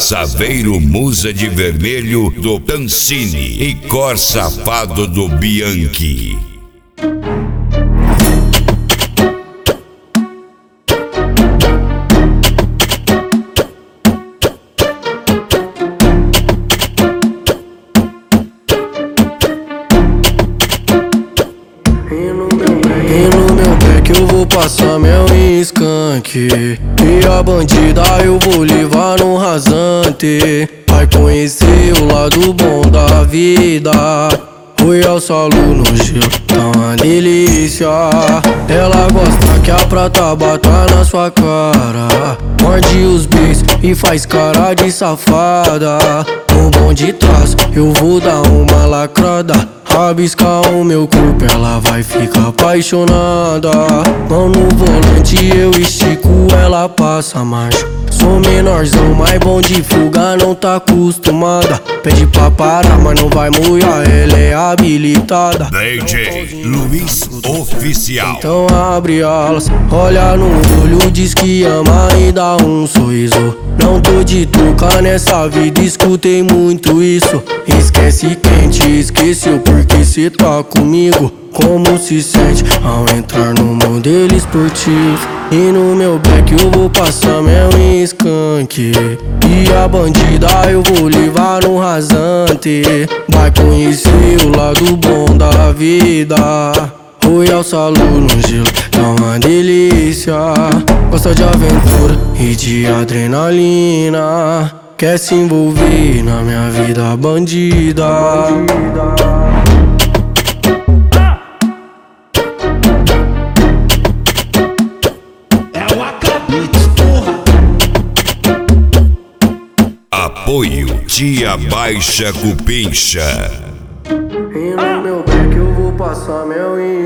Saveiro Musa de Vermelho do Tancini e Cor Safado do Bianchi. Eu vou passar mel em skunk e a bandida eu vou levar no rasante. Vai conhecer o lado bom da vida. Royal Salu no gelo, tá uma delícia. Ela gosta que a prata bata na sua cara. Morde os beijos e faz cara de safada. No bom de trás eu vou dar uma lacrada. Rabiscar o meu corpo, ela vai ficar apaixonada. Mão no volante eu estico, ela passa marcha. Sou menorzão, mas bom de fuga, não tá acostumada. Pede pra parar, mas não vai molhar, ela é habilitada. DJ Luiz Oficial. Então abre alas, olha no olho, diz que ama e dá um sorriso. Não tô de tocar nessa vida, escutei muito isso. Esquece quem te esqueceu, porque cê tá comigo. Como se sente ao entrar no modelo esportivo? E no meu back eu vou passar mel em skunk e a bandida eu vou levar no rasante. Vai conhecer o lado bom da vida. Royal Salu no gelo, tá uma delícia. Gosta de aventura e de adrenalina. Quer se envolver na minha vida bandida. Apoio Tia Baixa Cupincha. E no meu back eu vou passar mel em